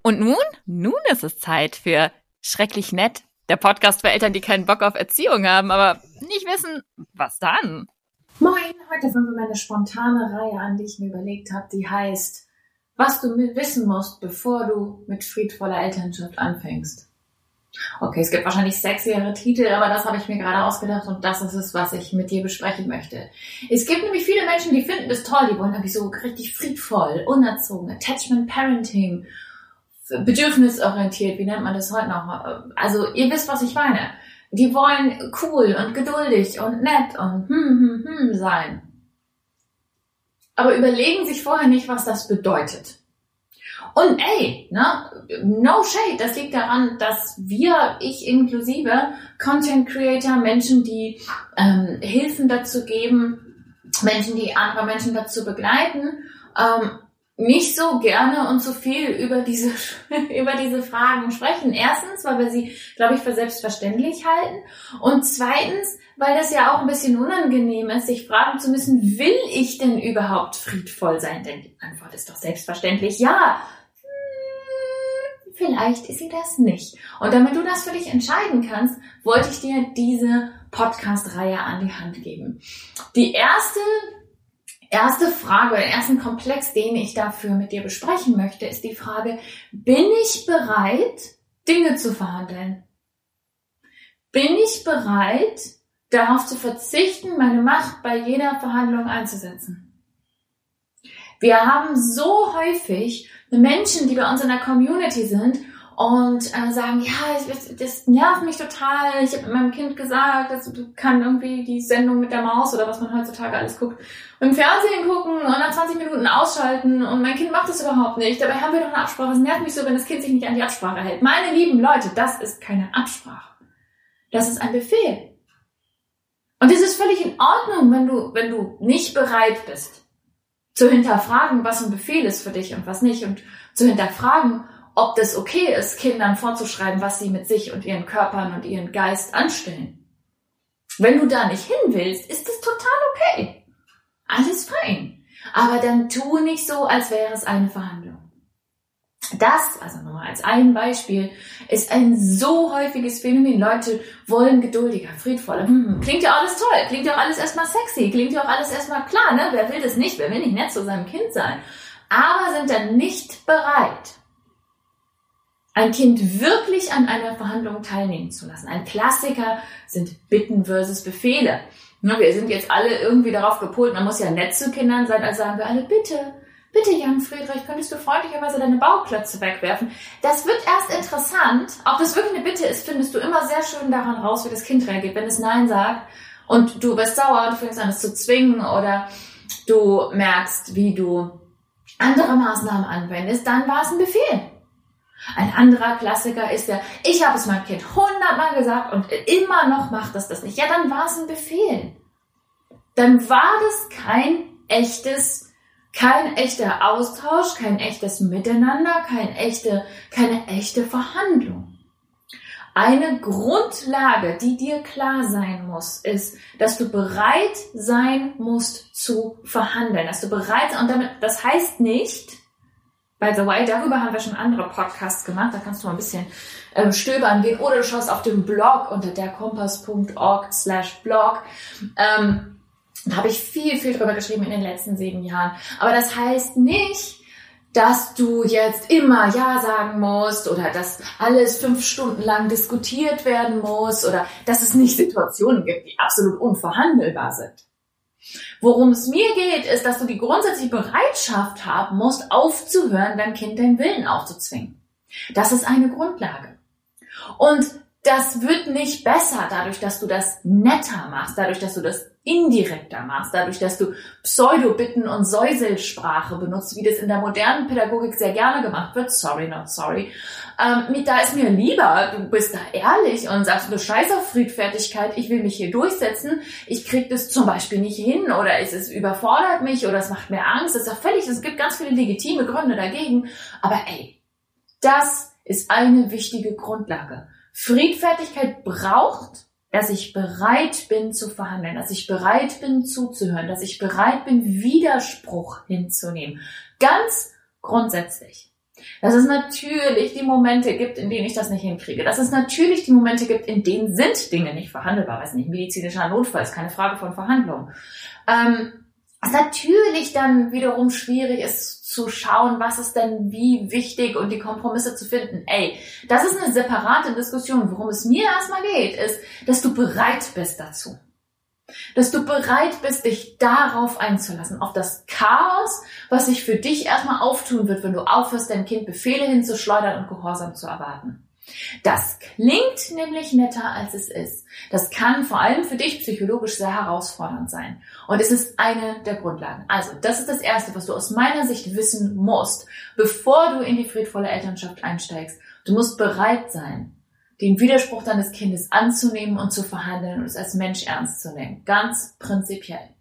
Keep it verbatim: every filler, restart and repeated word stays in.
Und nun? Nun ist es Zeit für Schrecklich Nett, der Podcast für Eltern, die keinen Bock auf Erziehung haben, aber nicht wissen, was dann. Moin, heute fangen wir meine spontane Reihe an, die ich mir überlegt habe, die heißt, was du wissen musst, bevor du mit friedvoller Elternschaft anfängst. Okay, es gibt wahrscheinlich sexiere Titel, aber das habe ich mir gerade ausgedacht und das ist es, was ich mit dir besprechen möchte. Es gibt nämlich viele Menschen, die finden das toll, die wollen irgendwie so richtig friedvoll, unerzogen, Attachment Parenting, bedürfnisorientiert, wie nennt man das heute noch? Also ihr wisst, was ich meine. Die wollen cool und geduldig und nett und hm, hm, hm sein. Aber überlegen sich vorher nicht, was das bedeutet. Und ey, ne, no shade, das liegt daran, dass wir, ich inklusive, Content Creator, Menschen, die ähm, Hilfen dazu geben, Menschen, die andere Menschen dazu begleiten, ähm, nicht so gerne und so viel über diese über diese Fragen sprechen. Erstens, weil wir sie, glaube ich, für selbstverständlich halten. Und zweitens, weil das ja auch ein bisschen unangenehm ist, sich fragen zu müssen, will ich denn überhaupt friedvoll sein? Denn die Antwort ist doch selbstverständlich ja. Hm, vielleicht ist sie das nicht. Und damit du das für dich entscheiden kannst, wollte ich dir diese Podcast-Reihe an die Hand geben. Die erste Erste Frage oder ersten Komplex, den ich dafür mit dir besprechen möchte, ist die Frage, bin ich bereit, Dinge zu verhandeln? Bin ich bereit, darauf zu verzichten, meine Macht bei jeder Verhandlung einzusetzen? Wir haben so häufig Menschen, die bei uns in der Community sind und äh, sagen, ja, das, das nervt mich total. Ich habe meinem Kind gesagt, dass du kann irgendwie die Sendung mit der Maus oder was man heutzutage alles guckt, im Fernsehen gucken und nach zwanzig Minuten ausschalten und mein Kind macht das überhaupt nicht. Dabei haben wir doch eine Absprache. Es nervt mich so, wenn das Kind sich nicht an die Absprache hält. Meine lieben Leute, das ist keine Absprache. Das ist ein Befehl. Und es ist völlig in Ordnung, wenn du, wenn du nicht bereit bist, zu hinterfragen, was ein Befehl ist für dich und was nicht und zu hinterfragen, ob das okay ist, Kindern vorzuschreiben, was sie mit sich und ihren Körpern und ihren Geist anstellen. Wenn du da nicht hin willst, ist das total okay. Alles fein. Aber dann tu nicht so, als wäre es eine Verhandlung. Das, also nur als ein Beispiel, ist ein so häufiges Phänomen. Leute wollen geduldiger, friedvoller. Hm, klingt ja alles toll, klingt ja auch alles erstmal sexy, klingt ja auch alles erstmal klar, ne? Wer will das nicht? Wer will nicht nett zu seinem Kind sein? Aber sind dann nicht bereit, ein Kind wirklich an einer Verhandlung teilnehmen zu lassen. Ein Klassiker sind Bitten versus Befehle. Wir sind jetzt alle irgendwie darauf gepolt, man muss ja nett zu Kindern sein, also sagen wir alle, bitte, bitte Jan Friedrich, könntest du freundlicherweise deine Bauklötze wegwerfen? Das wird erst interessant. Ob das wirklich eine Bitte ist, findest du immer sehr schön daran raus, wie das Kind reagiert. Wenn es Nein sagt und du wirst sauer, du fängst an, es zu zwingen oder du merkst, wie du andere Maßnahmen anwendest, dann war es ein Befehl. Ein anderer Klassiker ist ja, ich habe es meinem Kind hundertmal gesagt und immer noch macht es das nicht. Ja, dann war es ein Befehl. Dann war das kein echtes, kein echter Austausch, kein echtes Miteinander, kein echte, keine echte Verhandlung. Eine Grundlage, die dir klar sein muss, ist, dass du bereit sein musst zu verhandeln. Dass du bereit, und damit, das heißt nicht, by the way, darüber haben wir schon andere Podcasts gemacht, da kannst du mal ein bisschen äh, stöbern gehen oder du schaust auf dem Blog unter derkompass punkt org slash blog. Ähm, da habe ich viel, viel drüber geschrieben in den letzten sieben Jahren. Aber das heißt nicht, dass du jetzt immer Ja sagen musst oder dass alles fünf Stunden lang diskutiert werden muss oder dass es nicht Situationen gibt, die absolut unverhandelbar sind. Worum es mir geht, ist, dass du die grundsätzliche Bereitschaft haben musst, aufzuhören, deinem Kind deinen Willen aufzuzwingen. Das ist eine Grundlage. Und das wird nicht besser dadurch, dass du das netter machst, dadurch, dass du das indirekter machst, dadurch, dass du Pseudo-Bitten und Säuselsprache benutzt, wie das in der modernen Pädagogik sehr gerne gemacht wird. Sorry, not sorry. Ähm, da ist mir lieber, du bist da ehrlich und sagst, du scheiß auf Friedfertigkeit, ich will mich hier durchsetzen, ich krieg das zum Beispiel nicht hin oder es, es überfordert mich oder es macht mir Angst. Das ist ja völlig, es gibt ganz viele legitime Gründe dagegen. Aber ey, das ist eine wichtige Grundlage. Friedfertigkeit braucht, dass ich bereit bin zu verhandeln, dass ich bereit bin zuzuhören, dass ich bereit bin, Widerspruch hinzunehmen. Ganz grundsätzlich. Dass es natürlich die Momente gibt, in denen ich das nicht hinkriege. Dass es natürlich die Momente gibt, in denen sind Dinge nicht verhandelbar. Weiß nicht, medizinischer Notfall ist keine Frage von Verhandlung. Ähm, es natürlich dann wiederum schwierig ist zu schauen, was ist denn wie wichtig und die Kompromisse zu finden. Ey, das ist eine separate Diskussion. Worum es mir erstmal geht, ist, dass du bereit bist dazu. Dass du bereit bist, dich darauf einzulassen, auf das Chaos, was sich für dich erstmal auftun wird, wenn du aufhörst, deinem Kind Befehle hinzuschleudern und Gehorsam zu erwarten. Das klingt nämlich netter, als es ist. Das kann vor allem für dich psychologisch sehr herausfordernd sein. Und es ist eine der Grundlagen. Also, das ist das Erste, was du aus meiner Sicht wissen musst, bevor du in die friedvolle Elternschaft einsteigst. Du musst bereit sein, den Widerspruch deines Kindes anzunehmen und zu verhandeln und es als Mensch ernst zu nehmen. Ganz prinzipiell.